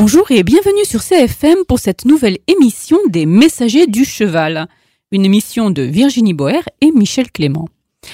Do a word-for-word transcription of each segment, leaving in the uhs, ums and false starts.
Bonjour et bienvenue sur C F M pour cette nouvelle émission des Messagers du Cheval, une émission de Virginie Boer et Michel Clément.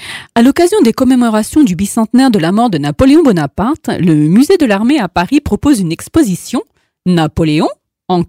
À l'occasion des commémorations du bicentenaire de la mort de Napoléon Bonaparte, le musée de l'armée à Paris propose une exposition « Napoléon, encore ?»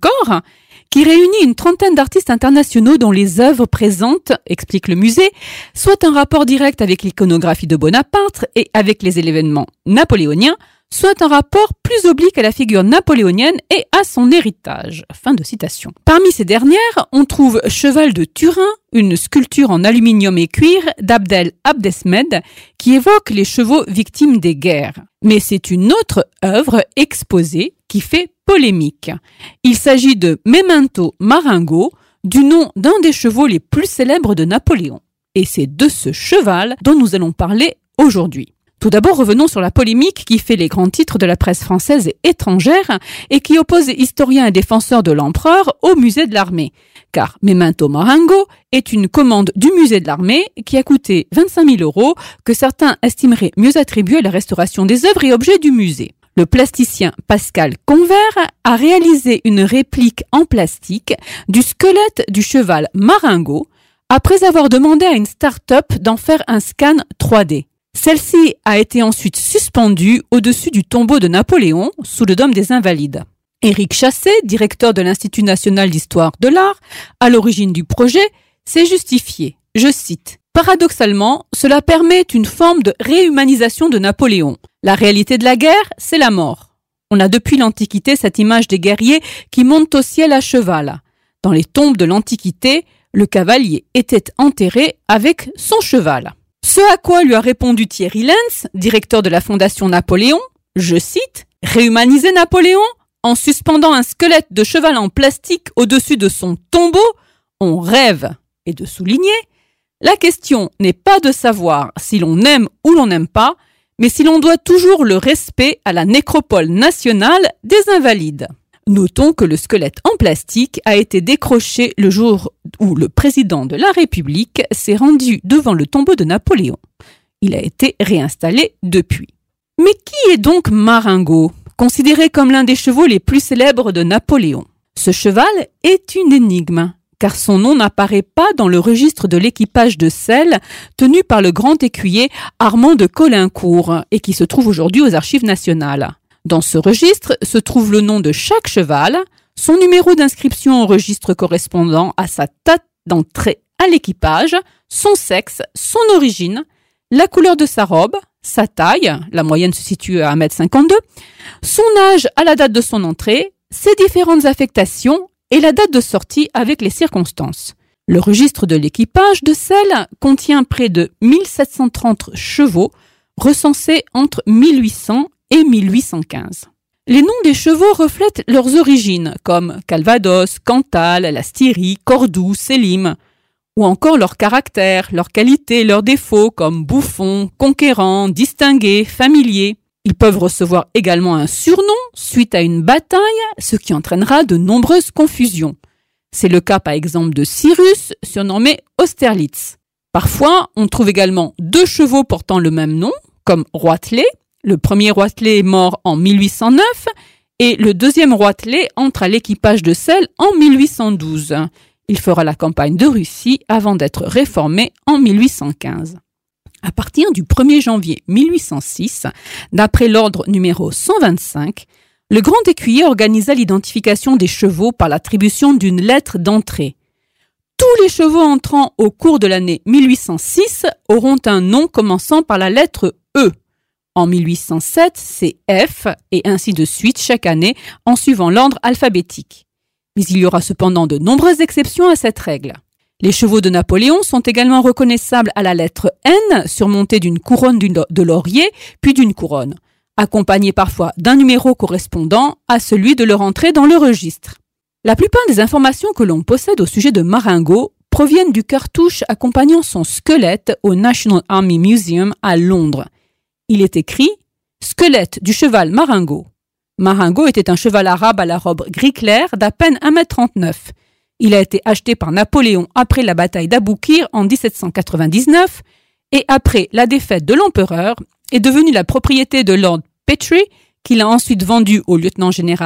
qui réunit une trentaine d'artistes internationaux dont les œuvres présentent, explique le musée, soit un rapport direct avec l'iconographie de Bonaparte et avec les événements napoléoniens, soit un rapport plus oblique à la figure napoléonienne et à son héritage. Fin de citation. Parmi ces dernières, on trouve Cheval de Turin, une sculpture en aluminium et cuir d'Abdel Abdesmed qui évoque les chevaux victimes des guerres. Mais c'est une autre œuvre exposée qui fait polémique. Il s'agit de Memento Marengo, du nom d'un des chevaux les plus célèbres de Napoléon. Et c'est de ce cheval dont nous allons parler aujourd'hui. Tout d'abord, revenons sur la polémique qui fait les grands titres de la presse française et étrangère et qui oppose historiens et défenseurs de l'empereur au musée de l'armée. Car Memento Marengo est une commande du musée de l'armée qui a coûté vingt-cinq mille euros que certains estimeraient mieux attribuer à la restauration des œuvres et objets du musée. Le plasticien Pascal Convert a réalisé une réplique en plastique du squelette du cheval Marengo après avoir demandé à une start-up d'en faire un scan trois D. Celle-ci a été ensuite suspendue au-dessus du tombeau de Napoléon, sous le dôme des Invalides. Éric Chassé, directeur de l'Institut national d'histoire de l'art, à l'origine du projet, s'est justifié. Je cite. « Paradoxalement, cela permet une forme de réhumanisation de Napoléon. La réalité de la guerre, c'est la mort. On a depuis l'Antiquité cette image des guerriers qui montent au ciel à cheval. Dans les tombes de l'Antiquité, le cavalier était enterré avec son cheval. » Ce à quoi lui a répondu Thierry Lenz, directeur de la Fondation Napoléon, je cite, « Réhumaniser Napoléon en suspendant un squelette de cheval en plastique au-dessus de son tombeau, on rêve. » Et de souligner, la question n'est pas de savoir si l'on aime ou l'on n'aime pas, mais si l'on doit toujours le respect à la nécropole nationale des Invalides. Notons que le squelette en plastique a été décroché le jour où le président de la République s'est rendu devant le tombeau de Napoléon. Il a été réinstallé depuis. Mais qui est donc Marengo, considéré comme l'un des chevaux les plus célèbres de Napoléon? Ce cheval est une énigme, car son nom n'apparaît pas dans le registre de l'équipage de selle tenu par le grand écuyer Armand de Caulaincourt et qui se trouve aujourd'hui aux Archives nationales. Dans ce registre se trouve le nom de chaque cheval, son numéro d'inscription au registre correspondant à sa date d'entrée à l'équipage, son sexe, son origine, la couleur de sa robe, sa taille, la moyenne se situe à un mètre cinquante-deux, son âge à la date de son entrée, ses différentes affectations et la date de sortie avec les circonstances. Le registre de l'équipage de selle contient près de mille sept cent trente chevaux recensés entre mille huit cents et mille huit cent quinze. Les noms des chevaux reflètent leurs origines, comme Calvados, Cantal, la Styrie, Cordoue, Sélim, ou encore leur caractère, leurs qualités, leurs défauts, comme bouffon, conquérant, distingué, familier. Ils peuvent recevoir également un surnom suite à une bataille, ce qui entraînera de nombreuses confusions. C'est le cas par exemple de Cyrus, surnommé Austerlitz. Parfois, on trouve également deux chevaux portant le même nom, comme Roitelet. Le premier Roitelet est mort en mille huit cent neuf et le deuxième Roitelet entre à l'équipage de selle en mille huit cent douze. Il fera la campagne de Russie avant d'être réformé en mille huit cent quinze. À partir du premier janvier mille huit cent six, d'après l'ordre numéro cent vingt-cinq, le grand écuyer organisa l'identification des chevaux par l'attribution d'une lettre d'entrée. Tous les chevaux entrant au cours de l'année mille huit cent six auront un nom commençant par la lettre E. En mille huit cent sept, c'est F, et ainsi de suite chaque année en suivant l'ordre alphabétique. Mais il y aura cependant de nombreuses exceptions à cette règle. Les chevaux de Napoléon sont également reconnaissables à la lettre N, surmontée d'une couronne de laurier, puis d'une couronne, accompagnée parfois d'un numéro correspondant à celui de leur entrée dans le registre. La plupart des informations que l'on possède au sujet de Marengo proviennent du cartouche accompagnant son squelette au National Army Museum à Londres. Il est écrit « Squelette du cheval Marengo ». Marengo était un cheval arabe à la robe gris clair d'à peine un mètre trente-neuf. Il a été acheté par Napoléon après la bataille d'Aboukir en dix-sept cent quatre-vingt-dix-neuf et après la défaite de l'empereur est devenu la propriété de Lord Petre, qu'il a ensuite vendu au lieutenant-général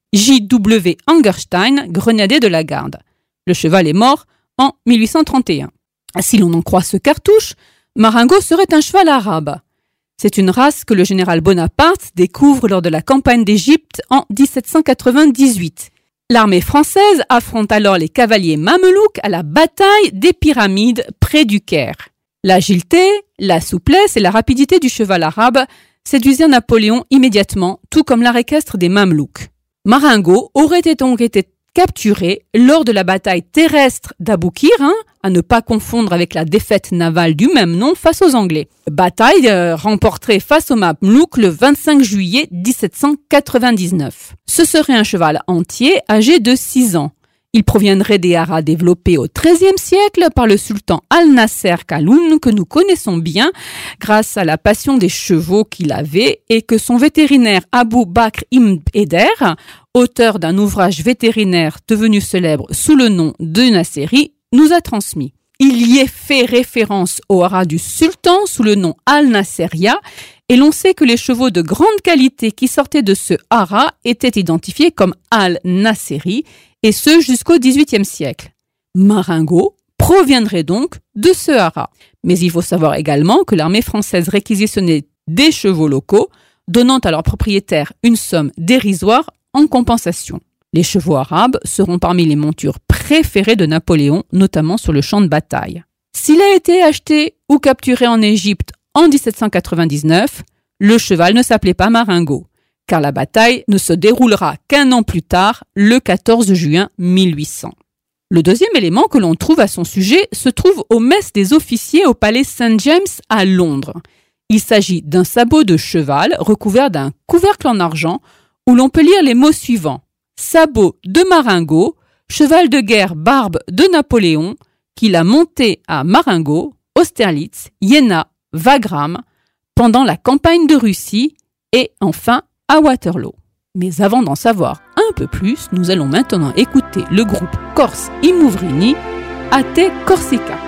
J W Angerstein, grenadier de la garde. Le cheval est mort en mille huit cent trente et un. Si l'on en croit ce cartouche, Marengo serait un cheval arabe. C'est une race que le général Bonaparte découvre lors de la campagne d'Égypte en dix-sept cent quatre-vingt-dix-huit. L'armée française affronte alors les cavaliers mamelouks à la bataille des pyramides près du Caire. L'agilité, la souplesse et la rapidité du cheval arabe séduisirent Napoléon immédiatement, tout comme l'art équestre des mamelouks. Marengo aurait donc été capturé lors de la bataille terrestre d'Aboukir, hein, à ne pas confondre avec la défaite navale du même nom face aux Anglais. Bataille euh, remportée face aux Mamelouks le vingt-cinq juillet dix-sept cent quatre-vingt-dix-neuf. Ce serait un cheval entier âgé de six ans. Il proviendrait des haras développés au treizième siècle par le sultan Al-Nasser Kaloun, que nous connaissons bien grâce à la passion des chevaux qu'il avait et que son vétérinaire Abou Bakr Ibn Eder, auteur d'un ouvrage vétérinaire devenu célèbre sous le nom de Nasseri, nous a transmis. Il y est fait référence au haras du sultan sous le nom Al-Nasseria et l'on sait que les chevaux de grande qualité qui sortaient de ce haras étaient identifiés comme Al-Nasseri et ce jusqu'au dix-huitième siècle. Marengo proviendrait donc de ce haras. Mais il faut savoir également que l'armée française réquisitionnait des chevaux locaux, donnant à leurs propriétaires une somme dérisoire en compensation. Les chevaux arabes seront parmi les montures préférées de Napoléon, notamment sur le champ de bataille. S'il a été acheté ou capturé en Égypte en dix-sept cent quatre-vingt-dix-neuf, le cheval ne s'appelait pas Marengo, car la bataille ne se déroulera qu'un an plus tard, le quatorze juin mille huit cents. Le deuxième élément que l'on trouve à son sujet se trouve aux messes des officiers au palais Saint James à Londres. Il s'agit d'un sabot de cheval recouvert d'un couvercle en argent où l'on peut lire les mots suivants. Sabot de Marengo, cheval de guerre barbe de Napoléon, qu'il a monté à Marengo, Austerlitz, Iéna, Wagram, pendant la campagne de Russie et enfin à Waterloo. Mais avant d'en savoir un peu plus, nous allons maintenant écouter le groupe corse I Mouvrini, A te Corsica.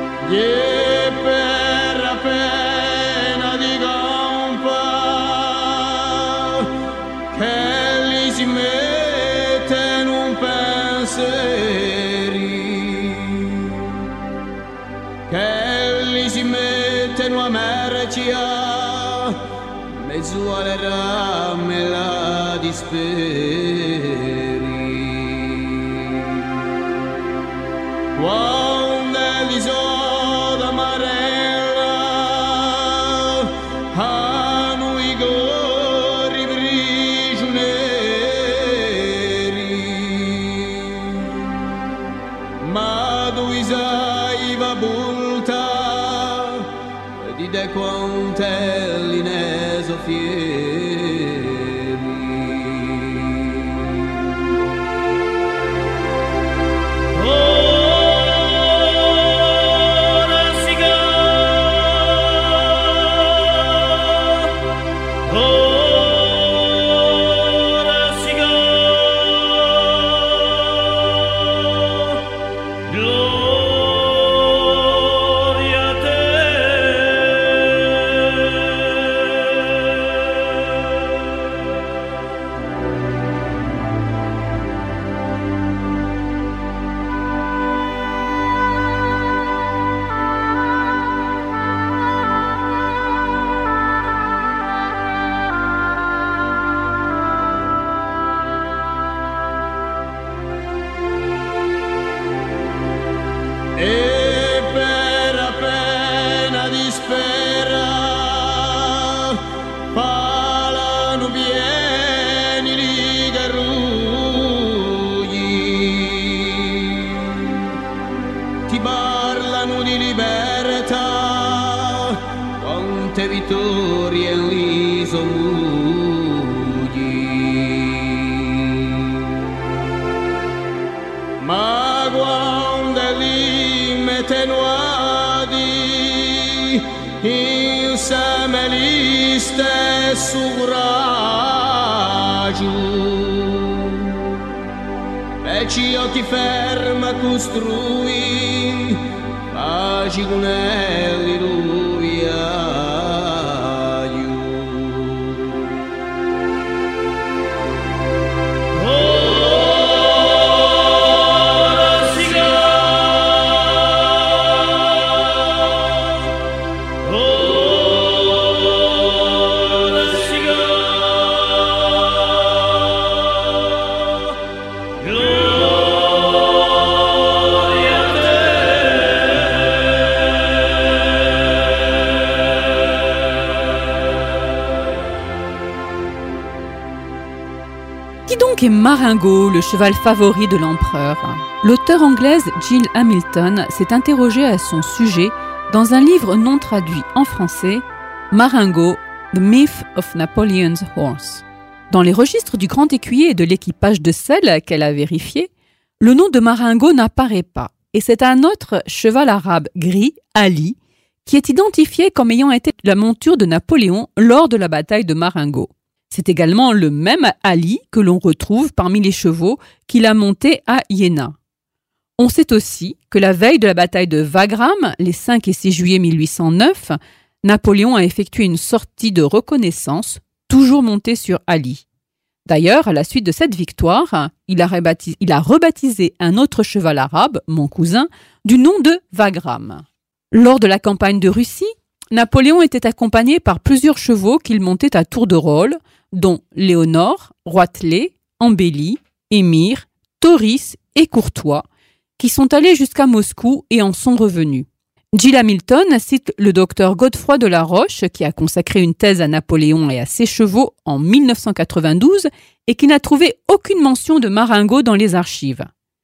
Mezzuole rame la disperi quando l'isola amarella hanno i gori prigionieri ma dove sai va bulta di de quantelli fieri ora si ga ora si ga gloria a te. E per appena dispera parlano pieni di garrugli, ti parlano di libertà, quante vittorie li somugli. Ma quando li tenuati insieme gli stesso coraggio e ci occhi ferma costruì pace con alleluia. Oh donc est Marengo, le cheval favori de l'empereur? L'auteure anglaise Jill Hamilton s'est interrogée à son sujet dans un livre non traduit en français, Marengo, The Myth of Napoleon's Horse. Dans les registres du grand écuyer et de l'équipage de selle qu'elle a vérifié, le nom de Marengo n'apparaît pas, et c'est un autre cheval arabe gris, Ali, qui est identifié comme ayant été la monture de Napoléon lors de la bataille de Marengo. C'est également le même Ali que l'on retrouve parmi les chevaux qu'il a montés à Iéna. On sait aussi que la veille de la bataille de Wagram, les cinq et six juillet mille huit cent neuf, Napoléon a effectué une sortie de reconnaissance, toujours monté sur Ali. D'ailleurs, à la suite de cette victoire, il a, rebaptisé, il a rebaptisé un autre cheval arabe, mon cousin, du nom de Wagram. Lors de la campagne de Russie, Napoléon était accompagné par plusieurs chevaux qu'il montait à tour de rôle, dont Léonore, Roitelet, Embellie, Émir, Tauris et Courtois, qui sont allés jusqu'à Moscou et en sont revenus. Jill Hamilton cite le docteur Godefroy de la Roche, qui a consacré une thèse à Napoléon et à ses chevaux en mille neuf cent quatre-vingt-douze et qui n'a trouvé aucune mention de Marengo dans les archives.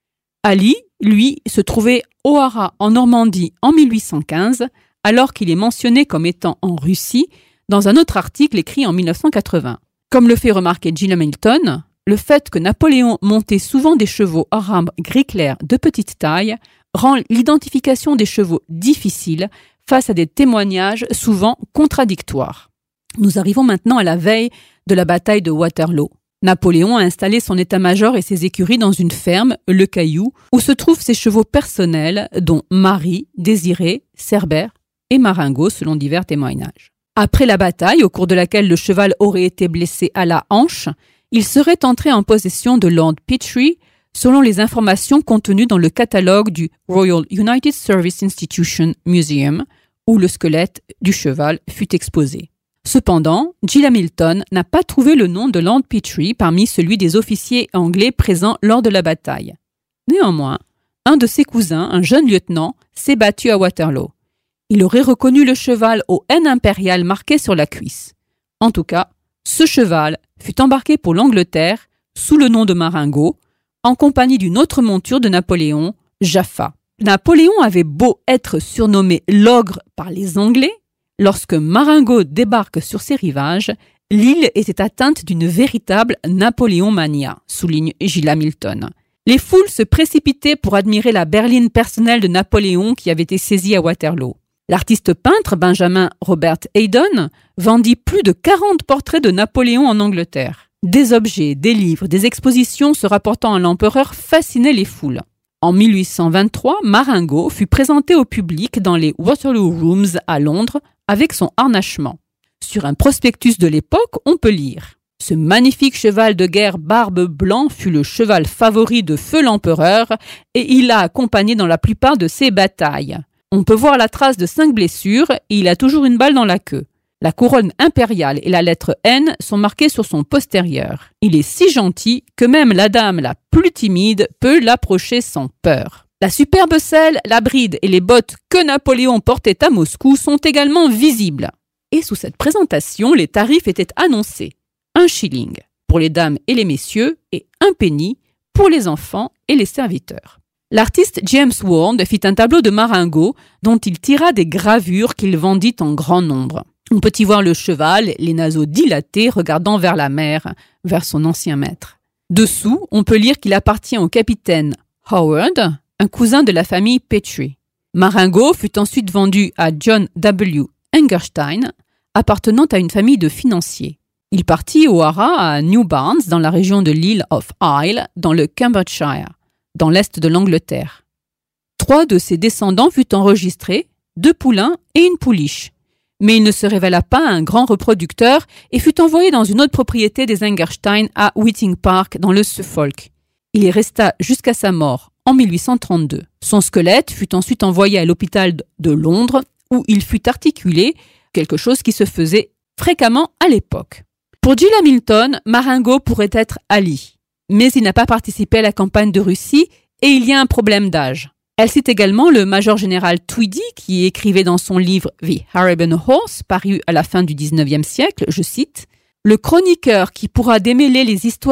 Ali, lui, se trouvait au Haras en Normandie en mille huit cent quinze, alors qu'il est mentionné comme étant en Russie dans un autre article écrit en mille neuf cent quatre-vingts. Comme le fait remarquer Jill Hamilton, le fait que Napoléon montait souvent des chevaux arabes gris clair de petite taille rend l'identification des chevaux difficile face à des témoignages souvent contradictoires. Nous arrivons maintenant à la veille de la bataille de Waterloo. Napoléon a installé son état-major et ses écuries dans une ferme, Le Caillou, où se trouvent ses chevaux personnels, dont Marie, Désiré, Cerbère et Marengo, selon divers témoignages. Après la bataille, au cours de laquelle le cheval aurait été blessé à la hanche, il serait entré en possession de Lord Petre, selon les informations contenues dans le catalogue du Royal United Service Institution Museum, où le squelette du cheval fut exposé. Cependant, Jill Hamilton n'a pas trouvé le nom de Lord Petre parmi celui des officiers anglais présents lors de la bataille. Néanmoins, un de ses cousins, un jeune lieutenant, s'est battu à Waterloo. Il aurait reconnu le cheval au N impérial marqué sur la cuisse. En tout cas, ce cheval fut embarqué pour l'Angleterre sous le nom de Marengo, en compagnie d'une autre monture de Napoléon, Jaffa. Napoléon avait beau être surnommé l'ogre par les Anglais, lorsque Marengo débarque sur ses rivages, l'île était atteinte d'une véritable Napoléon-mania, souligne Jill Hamilton. Les foules se précipitaient pour admirer la berline personnelle de Napoléon qui avait été saisie à Waterloo. L'artiste peintre Benjamin Robert Haydon vendit plus de quarante portraits de Napoléon en Angleterre. Des objets, des livres, des expositions se rapportant à l'empereur fascinaient les foules. En mille huit cent vingt-trois, Marengo fut présenté au public dans les Waterloo Rooms à Londres avec son harnachement. Sur un prospectus de l'époque, on peut lire « Ce magnifique cheval de guerre barbe blanc fut le cheval favori de feu l'empereur et il l'a accompagné dans la plupart de ses batailles. On peut voir la trace de cinq blessures et il a toujours une balle dans la queue. La couronne impériale et la lettre N sont marquées sur son postérieur. Il est si gentil que même la dame la plus timide peut l'approcher sans peur. La superbe selle, la bride et les bottes que Napoléon portait à Moscou sont également visibles. » Et sous cette présentation, les tarifs étaient annoncés. Un shilling pour les dames et les messieurs et un penny pour les enfants et les serviteurs. L'artiste James Ward fit un tableau de Marengo dont il tira des gravures qu'il vendit en grand nombre. On peut y voir le cheval, les naseaux dilatés, regardant vers la mer, vers son ancien maître. Dessous, on peut lire qu'il appartient au capitaine Howard, un cousin de la famille Petre. Marengo fut ensuite vendu à John W. Engerstein, appartenant à une famille de financiers. Il partit au haras à New Barnes, dans la région de l'Isle of Isle, dans le Cambridgeshire, dans l'est de l'Angleterre. Trois de ses descendants furent enregistrés, deux poulains et une pouliche. Mais il ne se révéla pas un grand reproducteur et fut envoyé dans une autre propriété des Engerstein à Whiting Park, dans le Suffolk. Il y resta jusqu'à sa mort, en mille huit cent trente-deux. Son squelette fut ensuite envoyé à l'hôpital de Londres, où il fut articulé, quelque chose qui se faisait fréquemment à l'époque. Pour Jill Hamilton, Marengo pourrait être Ali, mais il n'a pas participé à la campagne de Russie et il y a un problème d'âge. Elle cite également le major général Tweedy qui écrivait dans son livre The Arabian Horse, paru à la fin du dix-neuvième siècle, je cite, « Le chroniqueur qui pourra démêler les histoires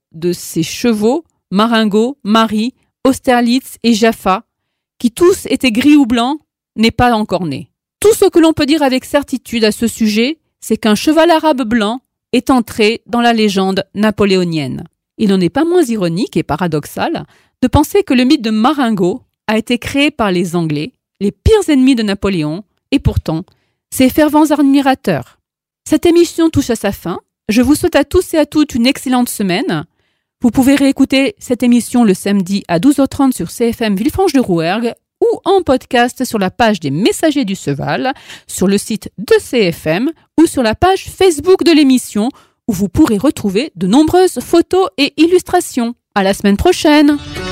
de ces chevaux, Marengo, Marie, Austerlitz et Jaffa, qui tous étaient gris ou blancs, n'est pas encore né. Tout ce que l'on peut dire avec certitude à ce sujet, c'est qu'un cheval arabe blanc est entré dans la légende napoléonienne. Il n'en est pas moins ironique et paradoxal de penser que le mythe de Marengo a été créé par les Anglais, les pires ennemis de Napoléon, et pourtant, ses fervents admirateurs. Cette émission touche à sa fin. Je vous souhaite à tous et à toutes une excellente semaine. Vous pouvez réécouter cette émission le samedi à douze heures trente sur C F M Villefranche-de-Rouergue ou en podcast sur la page des Messagers du Cheval, sur le site de C F M ou sur la page Facebook de l'émission où vous pourrez retrouver de nombreuses photos et illustrations. À la semaine prochaine!